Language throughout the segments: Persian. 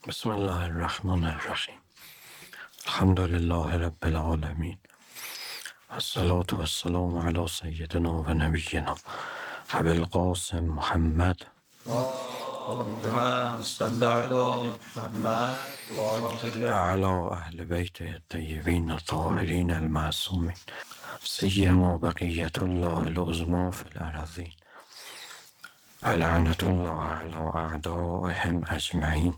بسم الله الرحمن الرحیم. الحمد لله رب العالمین، الصلاة والسلام علی سیدنا و نبینا ابی القاسم محمد وعلى اهل بیت الطیبین الطاهرین المعصومین، سیما بقیت الله العظمی فی الارضین و لعنة الله علی اعدائهم اجمعین.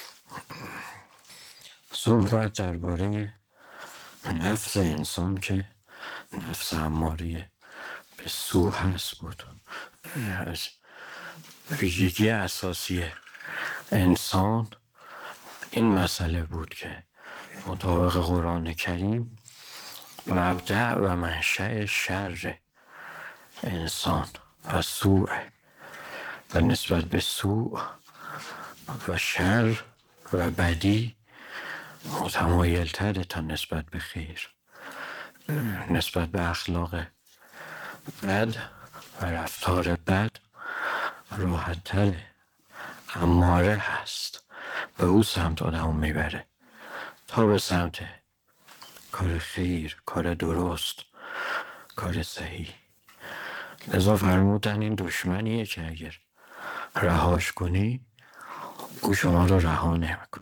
صحبت درباره نفس انسان که نفس اماره به سو هست بود. از ویژگی اساسی انسان این مسئله بود که مطابق قرآن کریم مبدأ و منشأ شر انسان و سوء و نسبت به سوء و شر و بدی متمایل تره تا نسبت به خیر. نسبت به اخلاق بد و رفتار بد راحت تره، اماره هست، به او سمت آدم میبره تا به سمت کار خیر، کار درست، کار صحیح. لذا فرمودن این دشمنیه که اگر رهاش کنی او شما رو رها نمیکنه،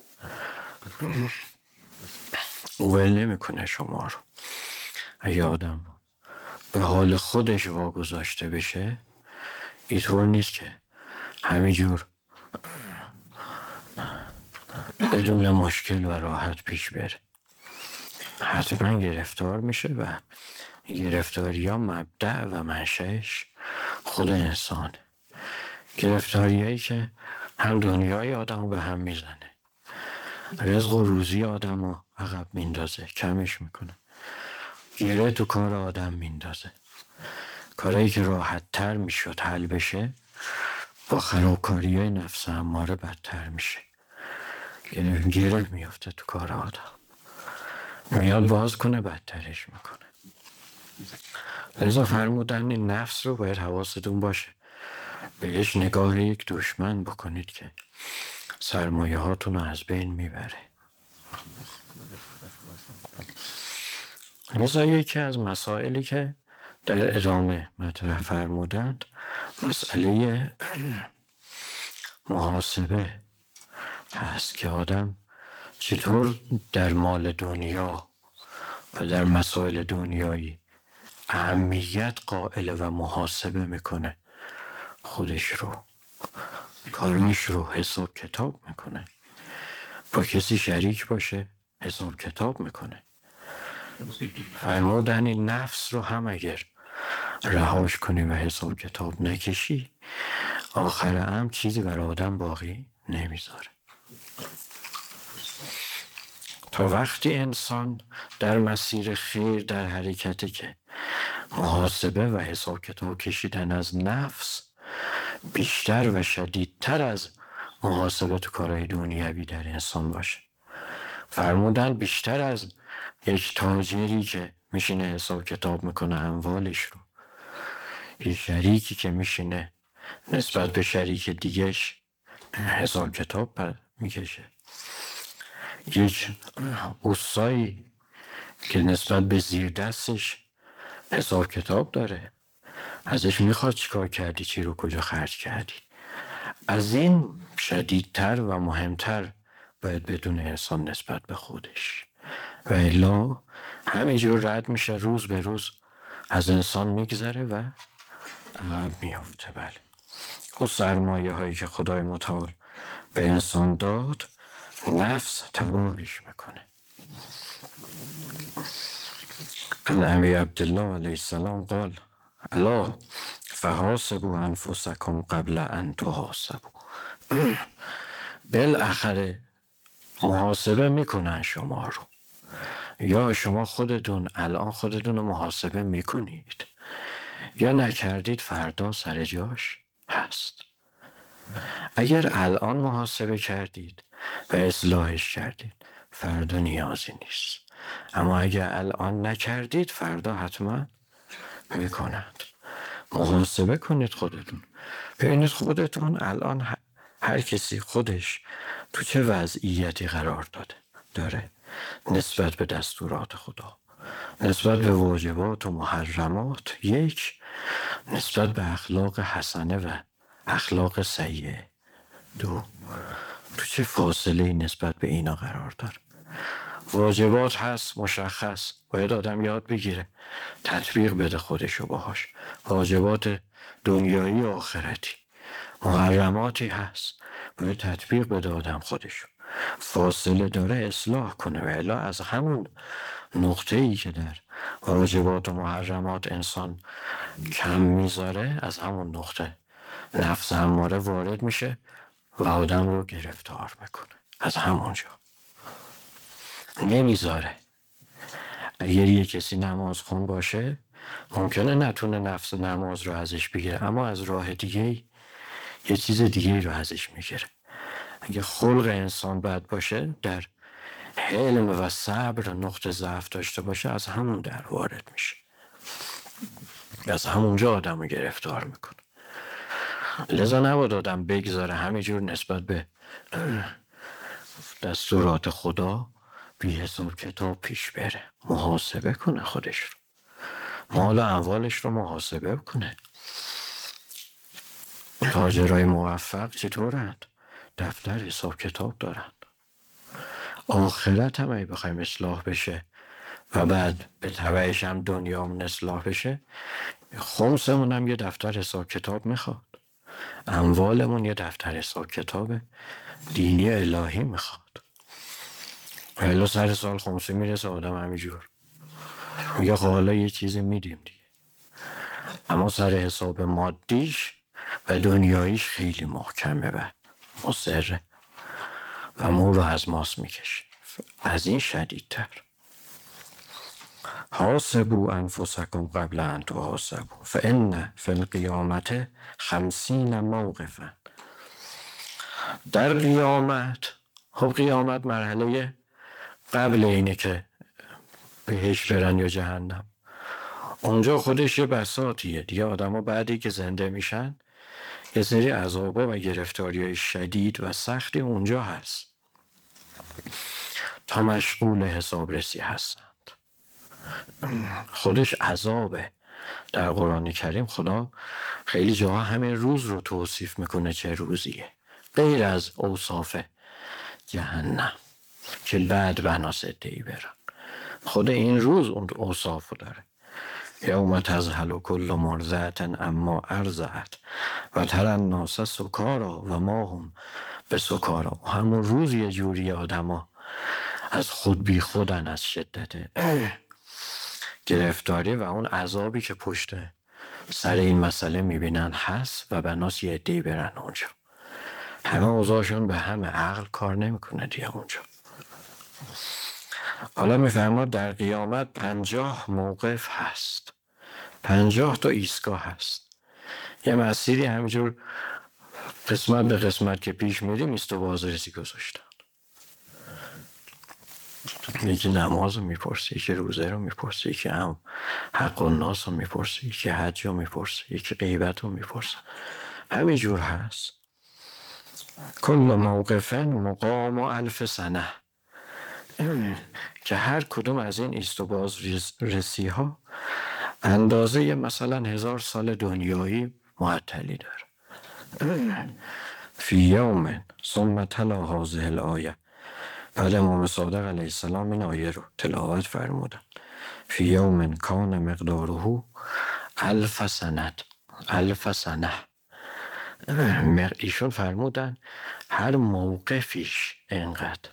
او ول نمیکنه شما رو. اگه آدم به حال خودش واگذاشته بشه اینطور نیست که همینجور بدون مشکل و راحت پیش بره، حتما گرفتار میشه و گرفتاری ها مبدأ و منشأش خود انسانه. گرفتاری هایی که هم دنیای آدم رو به هم میزنه، رزق و روزی آدم رو عقب میندازه، کمش میکنه، گره تو کار آدم میندازه. کارهایی که راحت تر میشد حل بشه با خرابکاری های نفس اماره بدتر میشه، گره میفته تو کار آدم، میاد باز کنه بدترش میکنه. لذا فرمودن این نفس رو باید حواستون باشه بهش نگاه یک دشمن بکنید که سرمایه هاتون رو از بین میبره. لذا یکی از مسائلی که در ادامه مطرح فرمودند مسئله محاسبه هست که آدم چطور در مال دنیا و در مسائل دنیایی اهمیت قائل و محاسبه میکنه، خودش رو، کارش رو حساب کتاب میکنه، با کسی شریک باشه حساب کتاب میکنه. فرمودن این نفس رو هم اگر رهاش کنی و حساب کتاب نکشی آخر هم چیزی برای آدم باقی نمیذاره. تا وقتی انسان در مسیر خیر در حرکته که محاسبه و حساب کتاب کشیدن از نفس بیشتر و شدیدتر از محاسبه تو کارهای دنیوی در انسان باشه. فرمودن بیشتر از یک تاجری که میشینه حساب کتاب میکنه اموالش رو، یک شریکی که میشینه نسبت به شریک دیگهش حساب کتاب میکشه، یک اوستایی که نسبت به زیر دستش حساب کتاب داره، ازش میخواد چیکار کردی، چی رو کجا خرج کردی. از این شدیدتر و مهمتر باید بدون انسان نسبت به خودش، و الا همینجور رد میشه، روز به روز از انسان میگذره و عقب میافته. بله، اون سرمایه هایی که خدای متعال به انسان داد نفس تباهش میکنه. نبی عبدالله علیه السلام قال الا فحاسبوا انفسکم قبل ان تحاسبوا. بالاخره محاسبه میکنن شما رو، یا شما خودتون الان خودتون رو محاسبه میکنید یا نکردید فردا سر جاش هست. اگر الان محاسبه کردید و اصلاحش کردید فردا نیازی نیست، اما اگر الان نکردید فردا حتما میکنند. محاسبه کنید خودتون، ببینید خودتون الان هر کسی خودش تو چه وضعیتی قرار داره نسبت به دستورات خدا، نسبت به واجبات و محرمات، یک، نسبت به اخلاق حسنه و اخلاق سیئه، دو، تو چه فاصله نسبت به اینا قرار داره. واجبات هست مشخص، باید آدم یاد بگیره تطبیق بده خودشو باهاش، واجبات دنیایی و آخرتی. محرماتی هست باید تطبیق بده آدم خودشو، فاصله داره اصلاح کنه، و الا از همون نقطه ای که در واجبات و محرمات انسان کم میذاره، از همون نقطه نفس اماره وارد میشه و آدم رو گرفتار میکنه. از همونجا نمیذاره. اگر یه کسی نماز خون باشه ممکنه نتونه نفس نماز رو ازش بگیره، اما از راه دیگه یه چیز دیگه رو ازش میگیره. اگه خلق انسان بد باشه، در حلم و صبر نقطه ضعف داشته باشه، از همون در وارد میشه، از همونجا آدم رو گرفتار میکنه. لذا نباید آدم بگذاره همینجور نسبت به دستورات خدا بی حساب کتاب پیش بره. محاسبه کنه خودش رو، مال و اموالش رو محاسبه کنه. تاجرای موفق چطورند؟ دفتر حساب کتاب دارند. آخرت هم اگه بخوایم اصلاح بشه و بعد به تبعش هم دنیامون اصلاح بشه، خمسمون هم یه دفتر حساب کتاب میخواد، اموالمون یه دفتر حساب کتاب دینی الهی میخواد. ولی سر سال خمسه میرسه آدم همینجور میگه حالا یه چیزی میدیم دیگه، اما سر حساب مادیش و دنیاییش خیلی محکمه و مصره و مو رو از ماست میکشه. از این شدیدتر حاسبوا انفسکم قبل ان تحاسبوا فان فی القیامة 50 موقفا. در قیامت، خب قیامت مرحله قبل اینه که بهش برن یا جهنم، اونجا خودش یه بساطیه دیگه. آدم ها بعدی که زنده میشن یه سری عذابا و گرفتاری‌های شدید و سختی اونجا هست تا مشغول حسابرسی هستند. خودش عذابه. در قرآن کریم خدا خیلی جاها همین روز رو توصیف میکنه چه روزیه، غیر از اوصاف جهنم که بعد بنا سدهی برن. خود این روز اون اوصاف رو داره. یوم تذهل کل مرضعة اما ارضعت و تری الناس سکارا و ما هم بسکارا. همون روز یه جوری آدما از خود بی خودن، از شدت گرفتاری و اون عذابی که پشت سر این مسئله میبینن هست و بناس یه عده‌ای برن اونجا. همه اوضاعشون به همه، عقل کار نمیکنه دیگه اونجا. حالا میفرماد در قیامت 50 موقف هست، 50 تا ایستگاه هست. یه مسیری همینجور قسمت به قسمت که پیش میریم ایست و بازرسی گذاشتن. یکی نماز رو میپرسه، یکی روزه رو میپرسه، یکی هم حق الناس رو میپرسه، یکی حج رو میپرسه، یکی غیبت رو میپرسه. همینجور هست. کل موقفن مقام 1000 سنه، که هر کدوم از این ایست و بازرسی ها اندازه مثلا 1000 سال دنیایی معطلی داره. فی یوم ثم تلا هذه الآیه. بعد امام صادق علیه السلام این آیه رو تلاوت فرمودن. فی یوم کان مقداره 1000 سنه. 1000 سنه. ایشون فرمودن هر موقفیش انقدر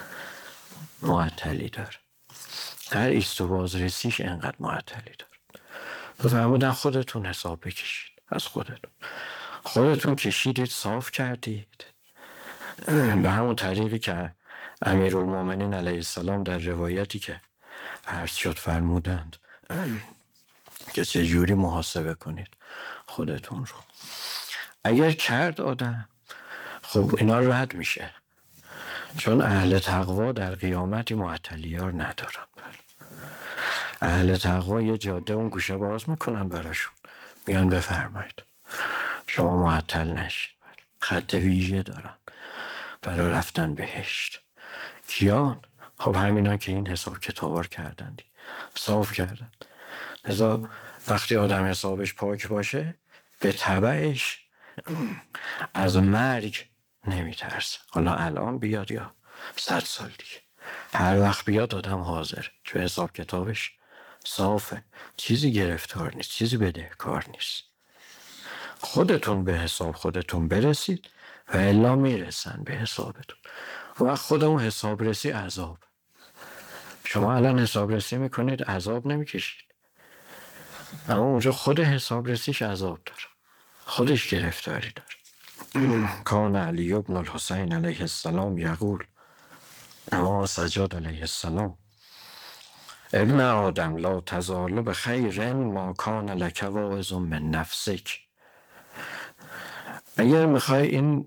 معطلی داره، هر ایست و بازرسیش انقدر معطلی داره. فرمودن خودتون حساب بکشید، از خودتون کشیدید، صاف کردید به همون طریقی که امیرالمومنین علیه السلام در روایتی که عرض شد فرمودند که چجوری محاسبه کنید خودتون رو. اگر کرد آدم، خب اینا رد میشه، چون اهل تقوا در قیامتی معطلیار ندارن. اهل تقوا یه جاده اون گوشه باز میکنن براشون، میان بفرمایید شما معطل نشید. خط ویژه دارن. برای رفتن بهشت. کیان؟ خب همینا که این حساب کتابار کردن، صاف کردن. لذا وقتی آدم حسابش پاک باشه به تبعش از مرگ نمیترسه. حالا الان بیاد یا 100 سال دیگه، هر وقت بیاد آدم حاضر، چون حساب کتابش صافه، چیزی گرفتار نیست، چیزی بدهکار نیست. خودتون به حساب خودتون برسید و الا میرسن به حسابتون. و خودمون حساب رسی عذاب. شما الان حساب رسی میکنید عذاب نمیکشید، اما اونجا خود حساب رسیش عذاب داره، خودش گرفتاری داره. کان علی بن الحسین علیه السلام یقول، اما سجاد علیه السلام، ابن آدم لا تزال بخیر ما کان لک واعظ من نفسک. اگر میخوای این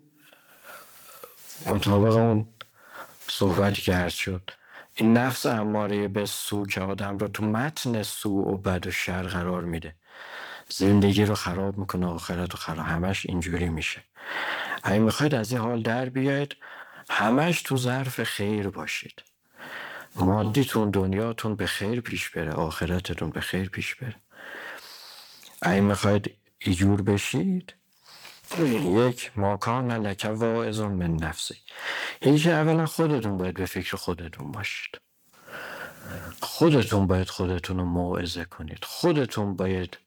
مطابق اون صحبتی که عرض شد، این نفس اماره به سو که آدم رو تو متن سو و بد و شر قرار میده، زندگی رو خراب میکنه، آخرت رو خراب، همش اینجوری میشه. اگه میخواید از این حال در بیاید، همش تو ظرف خیر باشید، مادیتون دنیاتون به خیر پیش بره، آخرتتون به خیر پیش بره. اگه میخواید ایجور بشید، یک، ماکان لک واعظ من نفسی. یعنی که اولا خودتون باید به فکر خودتون باشید، خودتون باید خودتون رو موعظه کنید، خودتون باید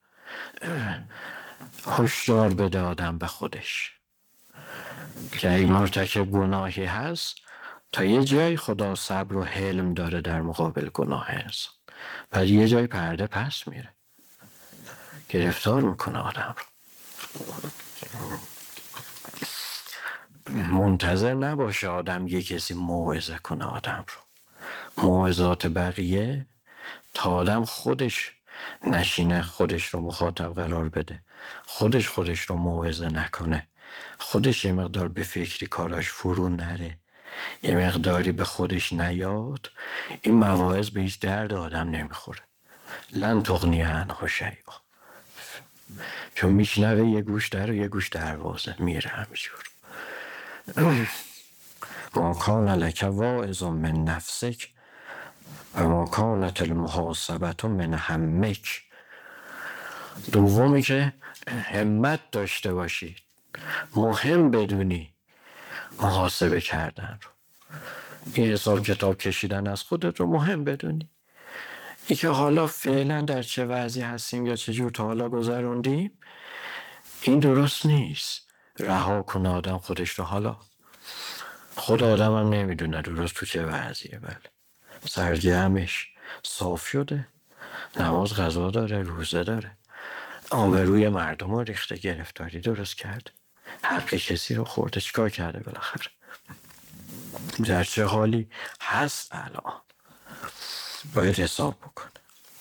هشدار بده آدم به خودش که اگه مرتکب گناهی هست، تا یه جای خدا صبر و حلم داره در مقابل گناه انسان، بعد یه جای پرده پس میره، گرفتار میکنه آدم رو. منتظر نباشه آدم یه کسی موعظه کنه آدم رو. موعظات بقیه تا آدم خودش نشینه، خودش رو مخاطب قرار بده، خودش رو موعظه نکنه، خودش یه مقدار به فکری کاراش فرو نره، یه مقداری به خودش نیاد، این مواعظ به هیچ درد آدم نمیخوره. لن تغنی عنه شیئا. چون میشنوه یه گوش در و یه گوش دروازه، میره همینجور. ما کان لک واعظ من نفسک و ما کانت المحاسبة من همک. دومی که همت داشته باشی، مهم بدونی محاسبه کردن رو، این حساب کتاب کشیدن از خودت رو مهم بدونی. این که حالا فعلا در چه وضعی هستیم یا چه جور تا حالا گذروندیم، این درست نیست. رها کنه آدم خودش رو. حالا خود آدم هم نمیدونه درست تو چه وضعیه. بله، سرگرمش صاف شده، نماز قضا داره، روزه داره، آبروی مردم رو ریخته، گرفتاری درست کرد، حق کسی رو خورده، چیکار کرده بالاخره، در چه حالی هست الان، باید حساب بکنه.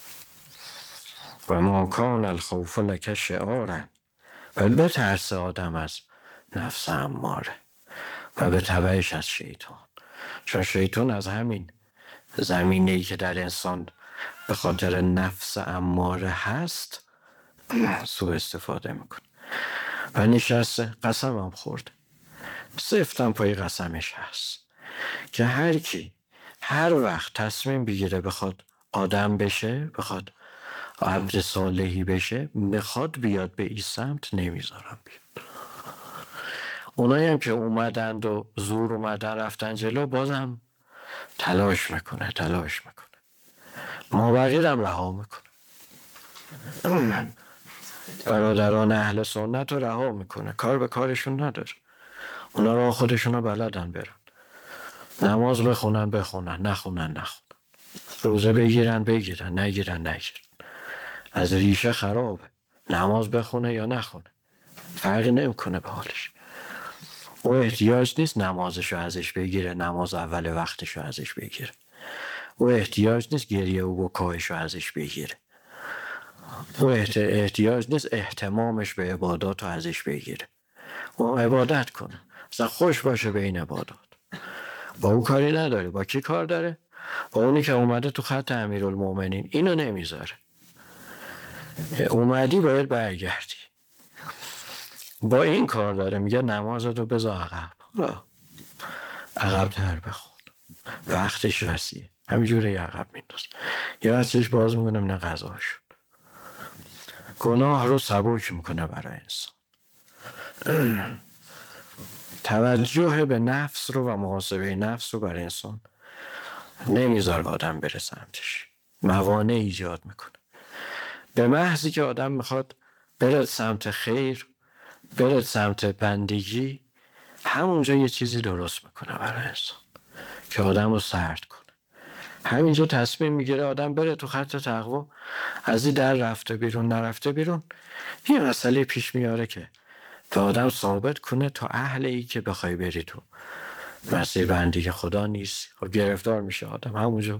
و ما کان الخوف لک شعارا. باید بترسه آدم از نفس اماره و به تبعش از شیطان، چون شیطان از همین زمینه‌ای که در انسان به خاطر نفس اماره هست سوء استفاده میکنه و نشسته قسم هم خورده، سفتم پای قسمش هست که هر کی هر وقت تصمیم بگیره بخواد آدم بشه، بخواد عبد صالحی بشه، بخواد بیاد به این سمت، نمیذارم بیاد. اونایی هم که اومدند و زور اومدن رفتن جلو، بازم تلاش میکنه مابقیرم رها میکنه. برادران اهل سنت رو رها میکنه، کار به کارشون نداره. اونا رو خودشون رو بلدن برن، نماز بخونن، نخونن. روزه بگیرن، نگیرن. از ریشه خرابه. نماز بخونه یا نخونه فرقی نمیکنه به حالش. او احتیاج نیست نمازشو ازش بگیره، نماز اول وقتشو ازش بگیره. او احتیاج نیست گریه و بکایشو ازش بگیره. او احتیاج نیست اهتمامش به عباداتو ازش بگیره. او عبادت کنه، اصلا خوش باشه به این عبادات. با او کاری نداره. با کی کار داره؟ با اونی که اومده تو خط امیرالمومنین اینو نمیذاره. اومدی باید برگردی. با این کار داره، میگه نمازتو بذار عقب. عقب‌تر بخون، وقتش وسیعه، همینجوری عقب مینداز. یه وقتش باز میکنه نه قضا شد. گناه رو سبک میکنه برای انسان. توجه به نفس رو و محاسبه نفس رو برای انسان نمیذاره آدم بره سمتش، موانع ایجاد میکنه. به محضی که آدم میخواد بره سمت خیر، بره سمت بندگی، همونجا یه چیزی درست میکنه برای انسان که آدم رو سرد کنه. همینجا تصمیم میگیره آدم بره تو خط تقوا، از این در رفته بیرون نرفته بیرون، یه مسئله پیش میاره که تا آدم ثابت کنه تو اهل ای که بخوای بری تو مسیر بندی خدا نیست. خب گرفتار میشه آدم همونجا.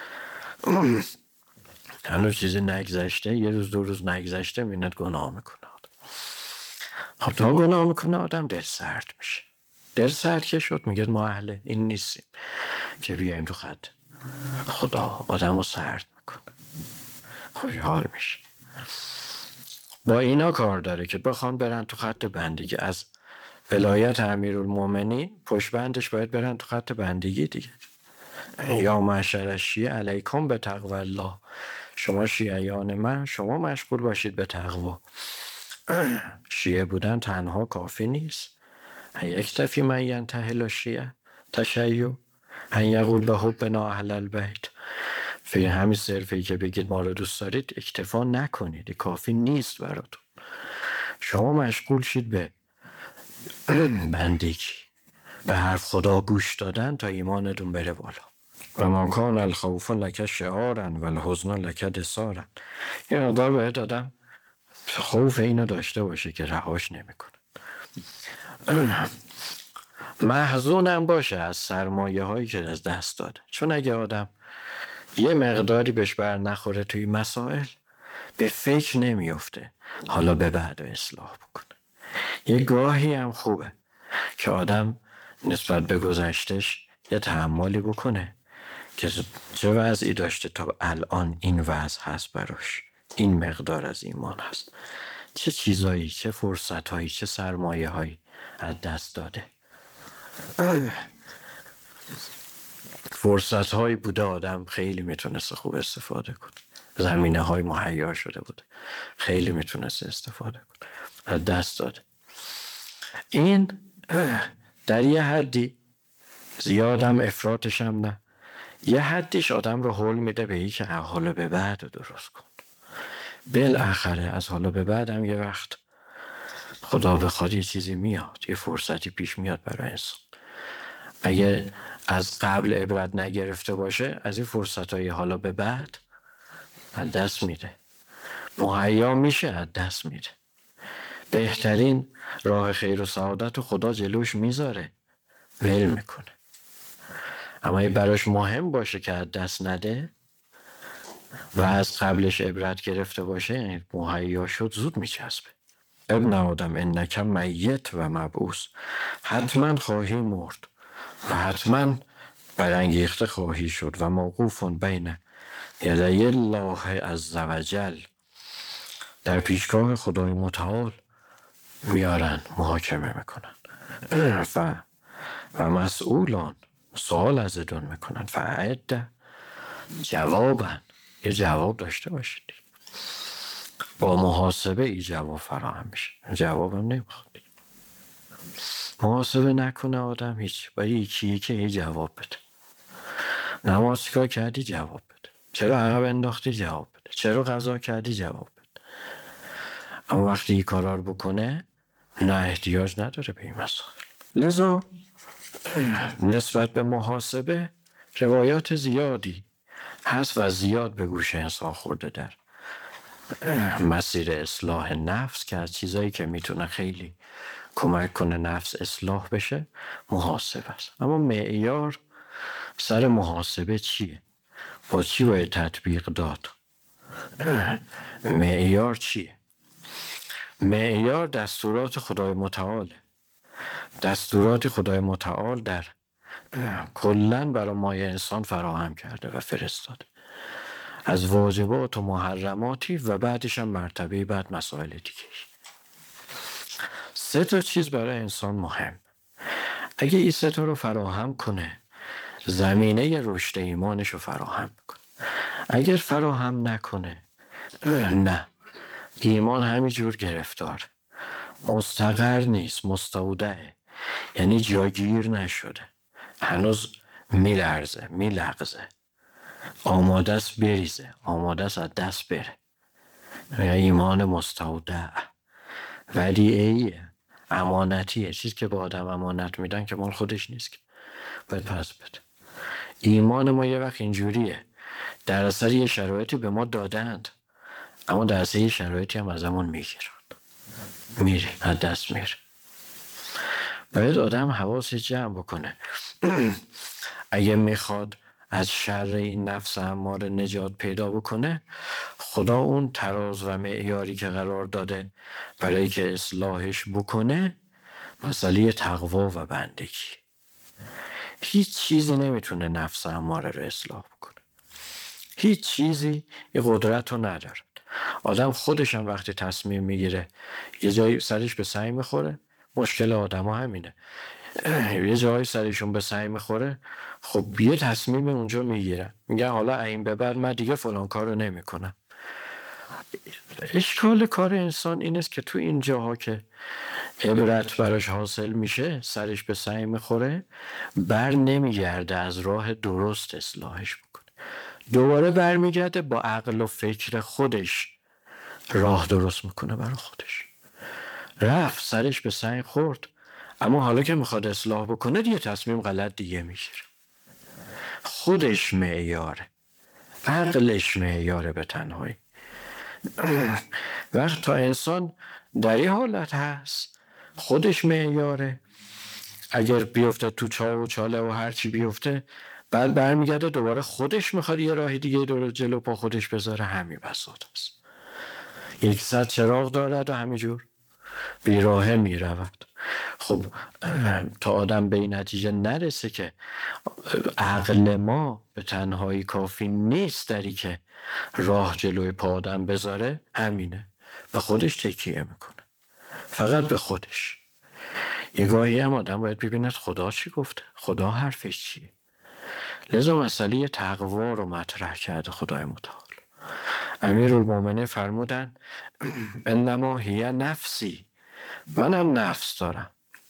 هنوز چیزی نگذشته، یه روز دو روز نگذشته میند گناه میکنه آدم. خب تا گناه میکنه آدم دل سرد میشه. دل سرد که شد میگه ما اهل این نیستیم که بیایم تو خط خدا. آدم رو سرد میکنه، خوشحال میشه. با اینا کار داره که بخوان برن تو خط بندگی. از ولایت امیرالمومنین پشت بندش باید برن تو خط بندگی دیگه. یا معشر شیعه علیکم به تقوی الله، شما شیعیان من شما مشغول باشید به تقوا. شیعه بودن تنها کافی نیست. یکتفی من ینتهی شیعه تشیع ان یقول به حبنا اهل البیت. فی همین صرفی که بگید ما رو دوست دارید اکتفا نکنید، کافی نیست براتون. شما مشغول شید به بندگی، به حرف خدا گوش دادن تا ایمانتون بره بالا. و ما کان الخوف لک شعارا و الحزن لک دسارا. یه مقدار باید آدم خوف اینو داشته باشه که رهاش نمیکنه. محزونم باشه از سرمایه هایی که از دست داده، چون اگه آدم یه مقداری بهش بر نخوره توی مسائل به فکر نمیفته حالا به بعد اصلاح بکنه. یه گاهی هم خوبه که آدم نسبت به گذشتش یه تحملی بکنه که چه وضعی داشته تا الان این وضع هست براش، این مقدار از ایمان هست، چه چیزایی، چه فرصتهایی، چه سرمایه هایی از دست داده. فرصت هایی بوده آدم خیلی میتونست خوب استفاده کنه، زمینه های مهیا شده بوده خیلی میتونست استفاده کنه، از دست داده. این در یه حدی، زیادم افراطش هم نه، یه حدیش آدم رو حول میده به این که حالا به بعد رو درست کن. بالاخره از حالا به بعد هم یه وقت خدا بخواد یه چیزی میاد، یه فرصتی پیش میاد برای انسان. اگه از قبل عبرت نگرفته باشه از این فرصتهای حالا به بعد از دست میده، مهیا میشه از دست میده. بهترین راه خیر و سعادت رو خدا جلوش میذاره، ول میکنه. اما اگه براش مهم باشه که از دست نده و از قبلش عبرت گرفته باشه، مهیا شد زود میچسبه. ابن آدم انک میت و مبعوث، حتما خواهی مرد و حتما برانگیخته خواهی شد و موقوف بین یدی الله عزوجل، در پیشگاه خدای متعال میارن محاکمه میکنن و مسئولان سوال ازتون میکنن فعد جوابن، یه جواب داشته باشید. با محاسبه ای جواب فراهم میشه، جوابم نمیخواد. محاسبه نکنه آدم هیچ، باید یکی یکی جواب بده. نماز چیکار کردی جواب بده، چرا عقب انداختی جواب بده، چرا قضا کردی جواب بده. اما وقتی این کارا رو بکنه نه احتیاج نداره به این مسائل. لذا نسبت به محاسبه روایات زیادی هست و زیاد به گوش انسان خورده در مسیر اصلاح نفس، که از چیزایی که میتونه خیلی کمک کنه نفس اصلاح بشه محاسبه است. اما معیار سر محاسبه چیه؟ با چی باید تطبیق داد؟ معیار چیه؟ معیار دستورات خدای متعاله. دستورات خدای متعال در کلن برای مایه انسان فراهم کرده و فرستاده، از واجبات و محرماتی و بعدش هم مرتبه بعد مسائل دیگه. 3 چیز برای انسان مهم. اگه این سه تا رو فراهم کنه زمینه رشد ایمانش رو فراهم میکنه. اگر فراهم نکنه نه، ایمان همینجور گرفتار، مستقر نیست، مستودعه، یعنی جاگیر نشده، هنوز میلرزه میلغزه، آماده است بریزه، آماده است از دست بره. ایمان مستودع ودیعیه، امانتیه. چیزی که به آدم امانت میدن که مال خودش نیست که باید پس بده. ایمان ما یه وقت اینجوریه، در اثر یه شرایطی به ما دادند، اما در اثر یه شرایطی هم ازمون میگیرن، میره از دست میره. باید آدم حواس جمع بکنه. اگه میخواد از شر این نفس اماره نجات پیدا بکنه، خدا اون تراز و معیاری که قرار داده برای که اصلاحش بکنه مسئله تقوا و بندگی. هیچ چیزی نمیتونه نفس اماره رو اصلاح بکنه، هیچ چیزی این قدرت رو نداره. آدم خودش هم وقتی تصمیم میگیره یه جایی سرش به سعی میخوره، مشکل آدم ها همینه، یه جایی سرشون به سعی میخوره، خب یه تصمیم اونجا میگیرن، میگن حالا این به بعد من دیگه فلان کار رو نمیکنم. اشکال کار انسان این است که تو این جاها که عبرت براش حاصل میشه سرش به سعی میخوره، بر نمیگرده از راه درست اصلاحش بکنه، دوباره برمیگرده با عقل و فکر خودش راه درست میکنه برای خودش. رفت سرش به سعی خورد، اما حالا که میخواد اصلاح بکنه یه تصمیم غلط دیگه میگیره. خودش معیاره، عقلش معیاره به تنهایی. وقت تا انسان در این حالت هست خودش معیاره، اگر بیفته تو چاه و چاله و هرچی بیفته بعد برمیگرده دوباره خودش میخواد یه راه دیگه دور جلو پا خودش بذاره، همین بساط است. یک صد چراغ دارد و همینجور بیراهه میرود. خب تا آدم به این نتیجه نرسه که عقل ما به تنهایی کافی نیست داری که راه جلوی پا آدم بذاره، همینه، به خودش تکیه میکنه، فقط به خودش. یه گاهی هم آدم باید ببیند خدا چی گفته، خدا حرفش چیه. لذا مسئله تقوا رو مطرح کرده خدای متعال. امیرالمومنین فرمودن انما هی نفسی، منم نفس دارم،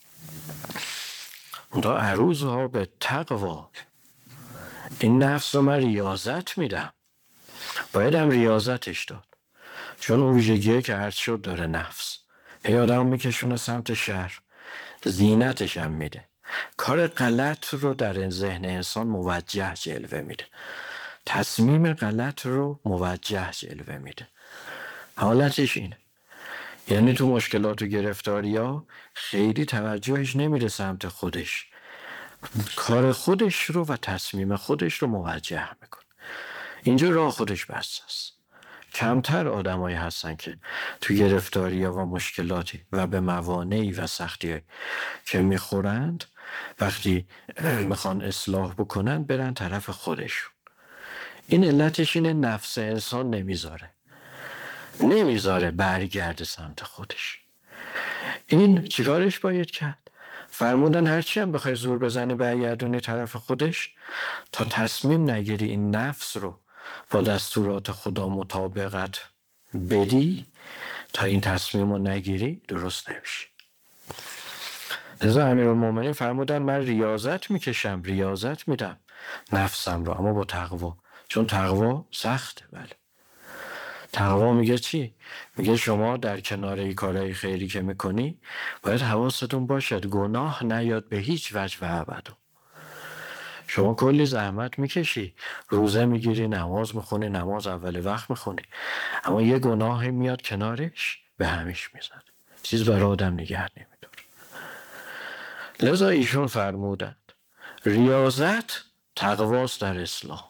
دا عروضها به تقوا، این نفس رو من ریاضت میدم، بایدم ریاضتش داد، چون اون ویژگیه که هر شد داره نفس، هی آدم میکشونه سمت شهر، زینتش هم میده، کار غلط رو در ذهن انسان موجه جلوه میده، تصمیم غلط رو موجه جلوه میده. حالتش اینه، یعنی تو مشکلات و گرفتاری ها خیلی توجهش نمیره سمت خودش، کار خودش رو و تصمیم خودش رو موجه میکنه. اینجا راه خودش بس است. کمتر آدمایی هستن که تو گرفتاری ها و مشکلاتی و به موانعی و سختی که میخورند وقتی میخوان اصلاح بکنن برن طرف خودشون. این علتش اینه نفس انسان نمیذاره برگرده سمت خودش. این چیکارش باید کرد؟ فرمودن هرچی هم بخوای زور بزنی برگردونی طرف خودش، تا تصمیم نگیری این نفس رو با دستورات خدا مطابقت بدی، تا این تصمیم رو نگیری درست نمیشه. لذا امیرالمومنین فرمودن من ریاضت میکشم، ریاضت میدم نفسم رو، اما با تقوا، چون تقوا سخته. بله، تقوا میگه چی؟ میگه شما در کنار این کارهای خیری که میکنی باید حواستون باشد گناه نیاد به هیچ وجه و ابدا. شما کلی زحمت میکشی، روزه میگیری، نماز میخونی، نماز اول وقت میخونی، اما یه گناه میاد کنارش به همیش میزد، چیز برای آدم نگه نمیداره. لذا ایشون فرمودند ریاضت تقواست در اسلام.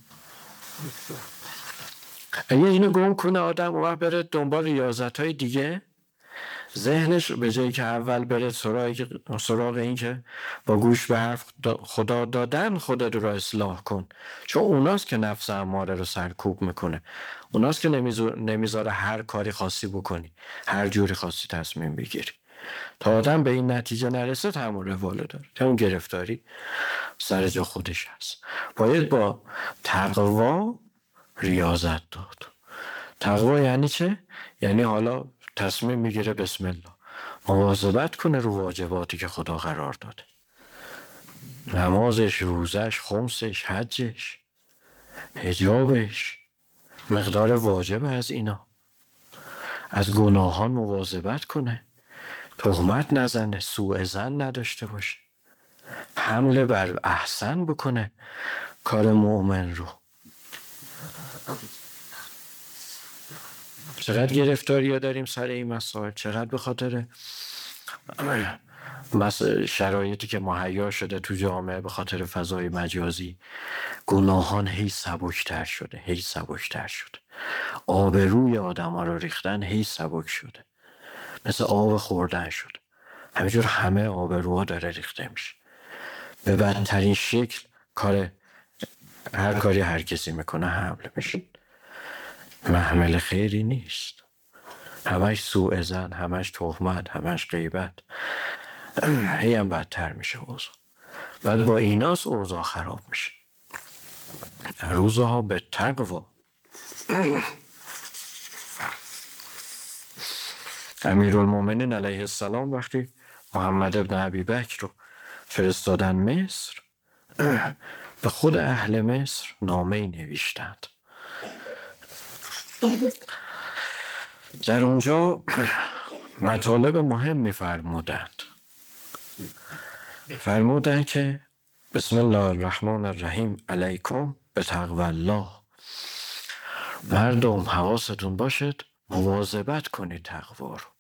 اگه اینو گم کنه آدم و بره دنبال ریاضت های دیگه، ذهنش به جایی که اول بره سراغ این که با گوش به حرف خدا دادن خودت رو اصلاح کن، چون اوناست که نفس اماره رو سرکوب میکنه، اوناست که نمیذاره هر کاری خاصی بکنی، هر جوری خاصی تصمیم بگیری. تا آدم به این نتیجه نرسه همون رواله داره، همون گرفتاری سر جا خودش هست. باید با تقوا ریاضت داد. تقوا یعنی چه؟ یعنی حالا تصمیم میگیره بسم الله مواظبت کنه رو واجباتی که خدا قرار داده، نمازش، روزش، خمسش، حجش، حجابش، مقدار واجب از اینا، از گناهان مواظبت کنه، تهمت نزنه، سوء ظن نداشته باشه، حمله بر احسن بکنه کار مؤمن رو. چقدر گرفتاری داریم سر این مسائل، چقدر به خاطر شرایطی که مهیا شده تو جامعه، به خاطر فضای مجازی گناهان هی سبکتر شده، هی سبکتر شده. آبروی آدم ها رو ریختن هی سبک شده، مثل آب خوردن شده. همینجور همه آبروها داره ریخته میشه به بدترین شکل. هر کاری هر کسی میکنه حمله میشه. محمل خیری نیست، همش سوء ظن، همش تهمت، همش غیبت. هی هم بدتر میشه اوضاع. بعد با ایناست اوضاع خراب میشه. روزها به تقوا. امیرالمومنین علیه السلام وقتی محمد ابن ابی بکر رو فرستادن مصر، به خود اهل مصر نامه‌ای نوشتند. در اونجا مطالب مهمی فرمودند که بسم الله الرحمن الرحیم علیکم به تقوی الله. مردم حواستون باشد مواظبت کنید تقوا رو.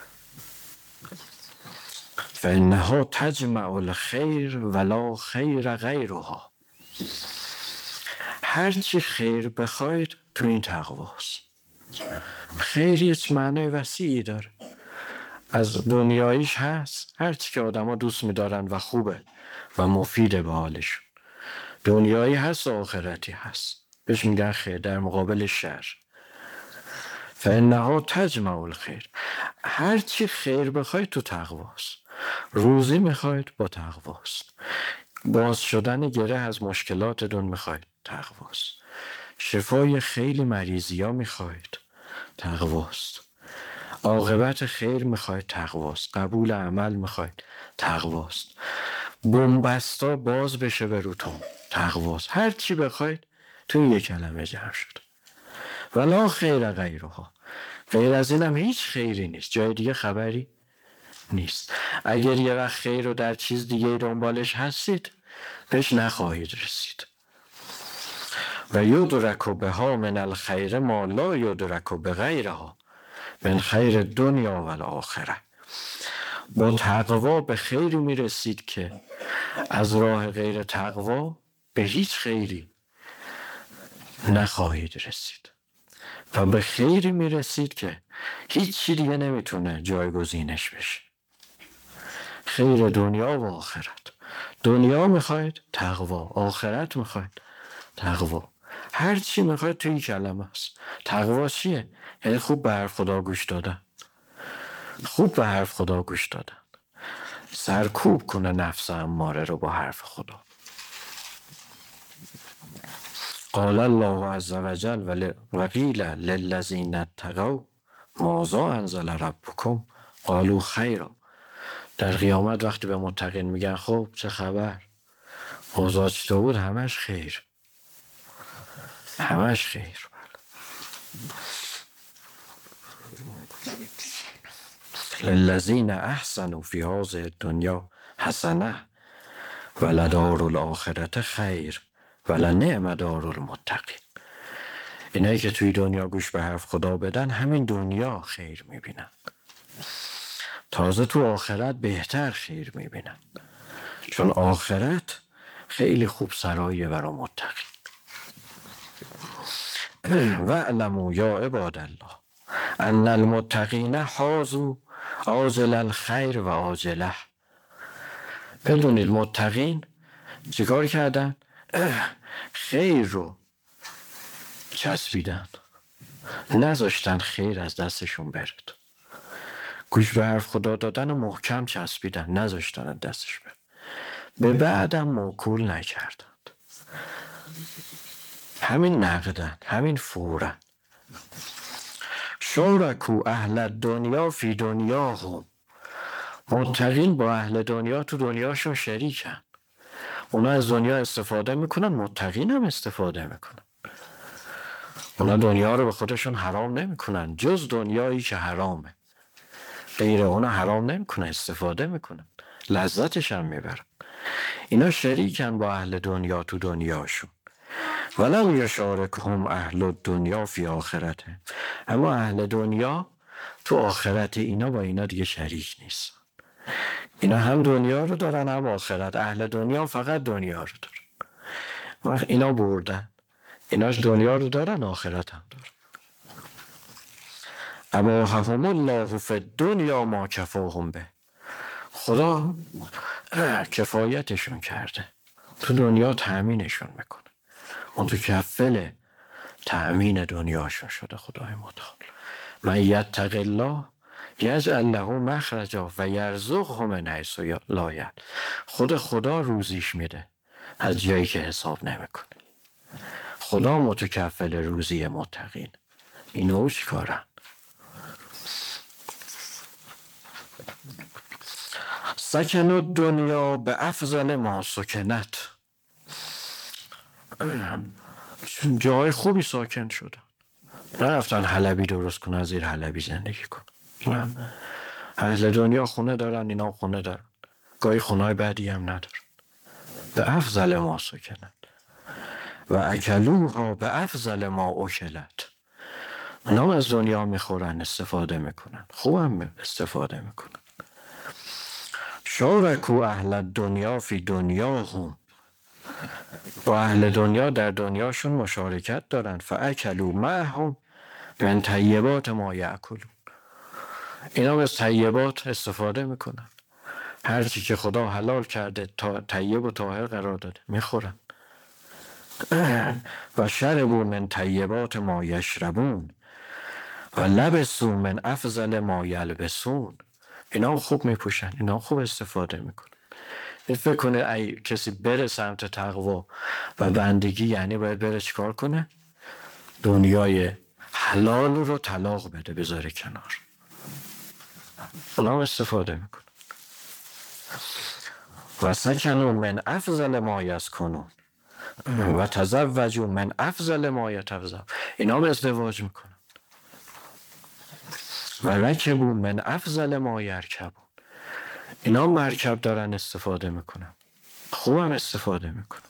فانها تجمع الخیر ولا خیر غیرها. هرچی خیر بخواید تو این تقواست. خیر یک معنای وسیعی داره، از دنیاییش هست، هرچی که آدم ها دوست میدارن و خوبه و مفیده به حالشون. دنیایی هست و آخرتی هست، بهش میگن خیر در مقابل شر. فانها تجمع الخیر. هرچی خیر بخواید تو تقواست. روزی میخواید با تقواست. باز شدن گره از مشکلاتتون میخواید تقواست. شفای خیلی مریضی ها میخواید تقواست. عاقبت خیر میخواید تقواست. قبول عمل میخواید تقواست. بنبستا باز بشه به روتون تقواست. هر چی بخواید تو این یک کلمه جمع شد. ولا خیر غیرها. غیر از اینم هیچ خیری نیست، جای دیگه خبری نیست. اگر یه وقت خیر رو در چیز دیگه دنبالش هستید بهش نخواهید رسید. و یدرک بها من الخیر ما لا یدرک بغیرها من خیر دنیا و الاخره. با تقوا به خیری میرسید که از راه غیر تقوا به هیچ خیری نخواهید رسید. و به خیری میرسید که هیچ چی دیگه نمیتونه جایگزینش بشه. خیر دنیا و آخرت. دنیا میخواید تقوا، آخرت میخواید تقوا. هر چی میخواید تو این کلمه است. تقوا چیه؟ یعنی خوب به حرف خدا گوش دادن. خوب به حرف خدا گوش دادن. سرکوب کنه نفس اماره رو با حرف خدا. قال الله عز وجل و قیل للذین اتقوا ماذا انزل ربکم قالوا خیرا. در قیامت وقتی به متقین میگن خب چه خبر، اوضاع چطور بود؟ همش خیر، همش خیر. للذین احسنوا فی هذه الدنیا حسنه و لدار الاخرة خیر و لنعم دار المتقین. اینایی که توی دنیا گوش به حرف خدا بدن همین دنیا خیر میبینن، تازه تو آخرت بهتر خیر میبینن، چون آخرت خیلی خوب سرایه برای متقین. و اعلموا یا عباد الله ان المتقین حازوا عاجل الخیر و عاجله. بدونید متقین چیکار کردن؟ خیر رو چسبیدن، نذاشتن خیر از دستشون برد. گوش به حرف خدا دادن و محکم چسبیدن، نذاشتن دستش بره. به بعدم موکول نکردند. همین نقدن، همین فورا. شرکوا اهل دنیا فی دنیاهم. متقین با اهل دنیا تو دنیاشون شریکن. اونا از دنیا استفاده میکنن، متقین هم استفاده میکنن. اونا دنیا رو به خودشون حرام نمیکنن، جز دنیایی که حرامه. غیر اونا حرام نمیکنن، استفاده میکنن، لذتش هم میبرن. اینا شریکن با اهل دنیا تو دنیاشون. ولم یشارکهم اهل الدنیا فی آخرته. اما اهل دنیا تو آخرت اینا با اینا دیگه شریک نیست. اینا هم دنیا رو دارن هم آخرت. اهل دنیا فقط دنیا رو دارن. اینا بردن. ایناش دنیا رو دارن، آخرت هم دارن. اباحهم الله فی الدنیا ما کفاهم به. خدا کفایتشون کرده، تو دنیا تأمینشون میکنه. اون تو کفل تأمین دنیاشون شده خدای متعال. من یتق الله یجعل له مخرجا و یرزقه من حیث لا یحتسب. خدا روزیش میده از جایی که حساب نمیکنه. خدا متکفل روزی متقین. اینو چیکارن؟ سکن الدنیا به افضل ما سکنت. جای خوبی ساکن شدن، نرفتن حلبی درست کنن، زیر حلبی زندگی کنن. اهل دنیا خونه دارن، اینا خونه دارن، گاهی خونه‌های بعدی هم ندارن. به افضل ما سکنت و اکلوها به افضل ما اکلت. اونا از دنیا میخورن، استفاده میکنن، خوبم استفاده میکنن. شارکوا اهل الدنیا فی دنیاهم. با اهل دنیا در دنیاشون مشارکت دارن. فاکلوا معهم من طیبات ما یاکلون. اینا از طیبات استفاده میکنن. هرچی که خدا حلال کرده طیب و طاهر قرار داده میخورن. و شربوا من طیبات ما یشربون و لبسوا من افضل ما یلبسون. اینا خوب میپوشن، اینا خوب استفاده میکنن. فکر کنه کسی بره سمت تقوا و بندگی یعنی باید بره چیکار کنه؟ دنیای حلال رو طلاق بده، بذاره کنار. اونا استفاده میکنن. و سکنوا من افضل ما یسکنون و تزوجوا من افضل ما یتزوجون. اینا ازدواج میکنن. و رکبوا من افضل ما یرکبون. اینا مرکب دارن، استفاده میکنن، خوبم استفاده میکنن.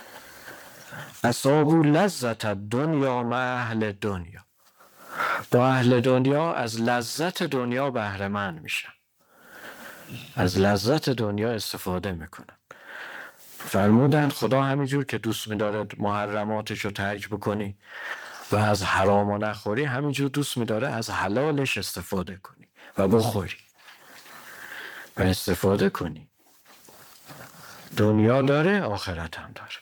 اصابوا لذت الدنیا مع اهل دنیا. با اهل دنیا از لذت دنیا بهره مند میشن، از لذت دنیا استفاده میکنن. فرمودن خدا همینجور که دوست میداره محرماتش رو ترک بکنی و از حرام و نخوری، همینجور دوست میداره از حلالش استفاده کنی و بخوری و استفاده کنی. دنیا داره، آخرت هم داره.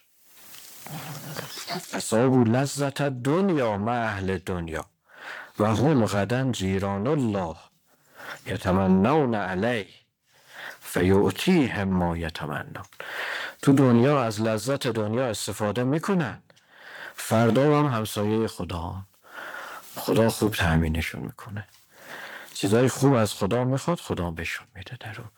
اصابوا لذت الدنیا مع اهل دنیا و هم غدا جیران الله یتمنون علیه فیؤتیهم ما یتمنون. تو دنیا از لذت دنیا استفاده میکنن، فردا هم همسایه خدا. خدا خوب تأمینشون میکنه. چیزای خوب از خدا میخواد، خدا بهشون میده. در اون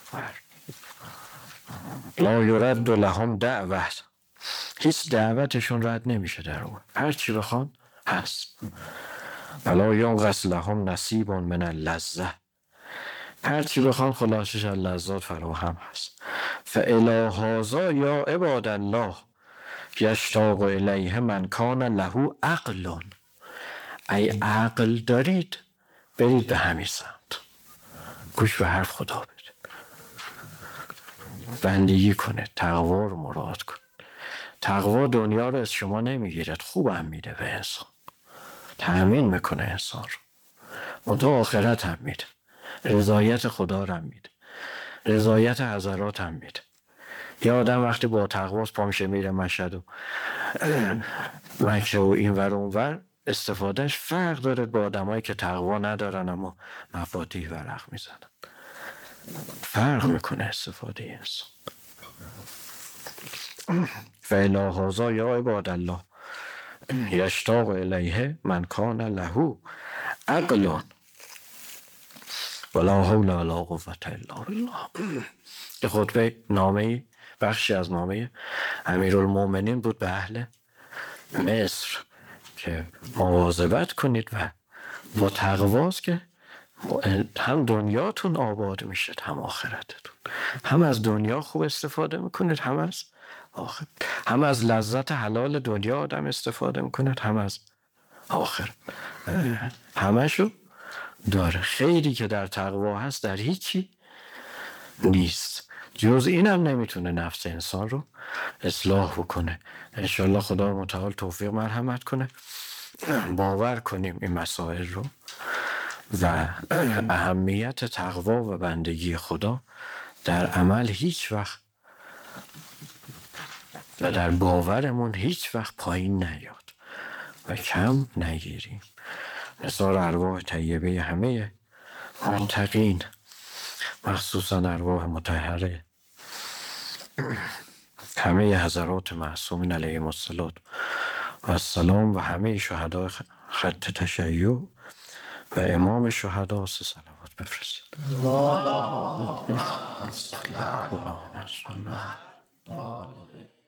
لا یرد لهم دعوت. هیچ دعوتشون رد نمیشه در اون. هر چی بخوان هست. ولا ینقص لهم نصیب من اللذة. هر چی بخوان خلاصش از لذات فراهم هست. فالی هذا یا عباد الله یشتاق الیه من کان له عقل. ای عقل دارید برید به همین سمت، گوش به حرف خدا بده، بندگی کنه، تقوا رو مراد کن. تقوا دنیا رو از شما نمیگیرد، خوبم میده به انسان، تأمین میکنه انسان رو، منتها آخرت هم میده، رضایت خدا رو هم میده، رضایت حضرات هم میده. یه آدم وقتی با تقواست پا میشه میره مشهد و مکه و این ور اون ور، استفادهش فرق داره با آدمایی که تقوا ندارن اما مفاتیح ورق میزنن. فرق میکنه استفاده انسان. فإلی هذا یا عباد الله یشتاق الیه من کان له عقل ولا حول ولا قوة الا بالله. که خطبه نامه بخشی از نامه امیرالمومنین بود به اهل مصر که مواظبت کنید و با تقواست که هم دنیاتون آباد میشه هم آخرتتون. هم از دنیا خوب استفاده میکنید هم از آخر، هم از لذت حلال دنیا آدم استفاده میکنید هم از آخر. همشو داره. خیری که در تقوا هست در هیچی نیست. جز اینم نمیتونه نفس انسان رو اصلاح بکنه. انشالله خدا متعال توفیق مرحمت کنه باور کنیم این مسائل رو و اهمیت تقوا و بندگی خدا در عمل هیچ وقت و در باورمون هیچ وقت پایین نیاد و کم نگیریم. نثار ارواح طیبه همه متقین، مخصوصا ارواح مطهره همه حضرات معصومین علیهم الصلاة و السلام و همه شهدای خط تشیع و امام شهدا 3 صلوات بفرستید.